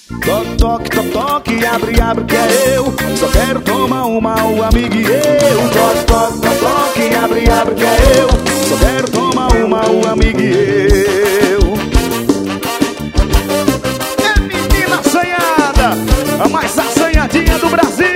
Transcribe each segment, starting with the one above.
Toque, toque, toque, toque, abre, abre que é eu. Só quero tomar uma, o amigo e eu. Toque, toque, toque, toque, abre, abre que é eu. Só quero tomar uma, o amigo e eu. É menina assanhada, a mais assanhadinha do Brasil.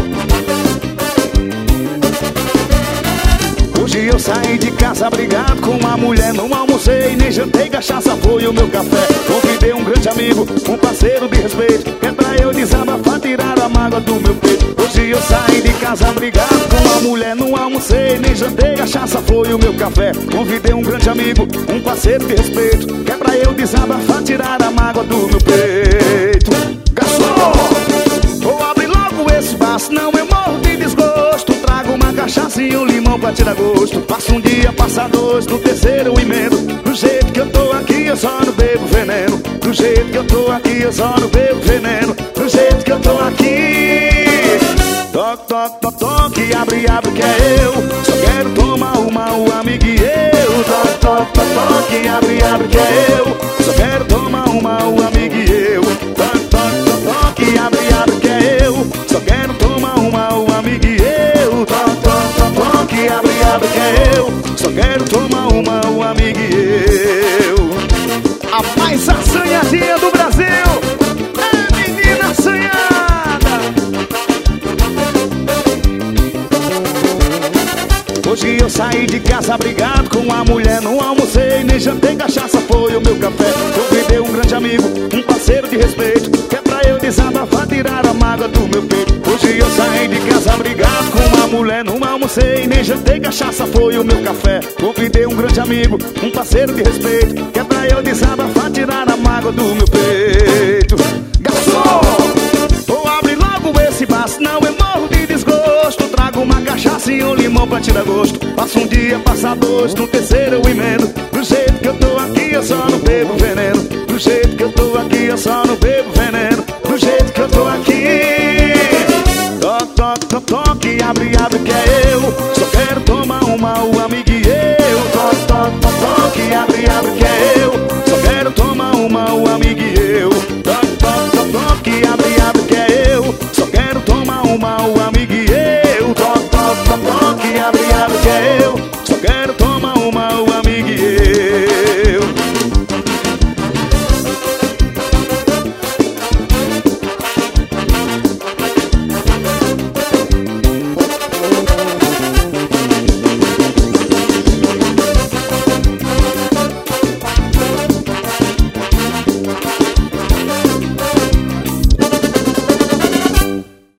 Hoje eu saí de casa brigado com uma mulher. Não almocei, nem jantei, cachaça foi o meu café. Convidei um grande amigo, um parceiro de respeito, que é pra eu desabafar, tirar a mágoa do meu peito. Hoje eu saí de casa brigado com uma mulher. Não almocei, nem jantei, cachaça foi o meu café. Convidei um grande amigo, um parceiro de respeito, que é pra eu desabafar, tirar a mágoa do meu peito. Garçom, vou abrir logo esse bar, senão eu morro de desgosto. Trago uma cachaça e um limão pra tirar gosto. Passa um dia, passa dois, no terceiro eu emendo. Do jeito que eu tô aqui eu só não bebo veneno. Do jeito que eu tô aqui eu só não bebo veneno. Do jeito que eu tô aqui. Toque, toque, toque, toque, abre, abre que é eu. Só quero tomar uma, o amigo e eu. Toque, toque, toque, toque, abre, abre que é eu. Só quero tomar uma, o amigo e eu. Toque, toque, toque, toque, abre, abre que é eu. Só quero tomar uma, o amigo e eu. Toque, toque, toque, toque, abre, abre que é eu. Só quero tomar uma, o amigo e eu. A mais assanhadinha do Brasil é menina assanhada. Hoje eu saí de casa brigado com uma mulher. Não almocei, nem jantei, cachaça foi o meu café. Convidei um grande amigo, um parceiro de respeito, que é pra eu desabafar, tirar a mágoa do meu peito. Hoje eu saí de casa brigado com uma mulher. Não almocei, nem jantei, cachaça foi o meu café. Convidei um grande amigo, um parceiro de respeito, que é pra eu desabafar, tirar a mágoa do meu peito. Garçom, vou abrir logo esse bar, senão eu morro de desgosto. Trago uma cachaça e um limão pra tirar gosto. Passa um dia, passa dois, no terceiro eu emendo. Do jeito que eu tô aqui eu só não bebo veneno. Do jeito que eu tô aqui eu só não bebo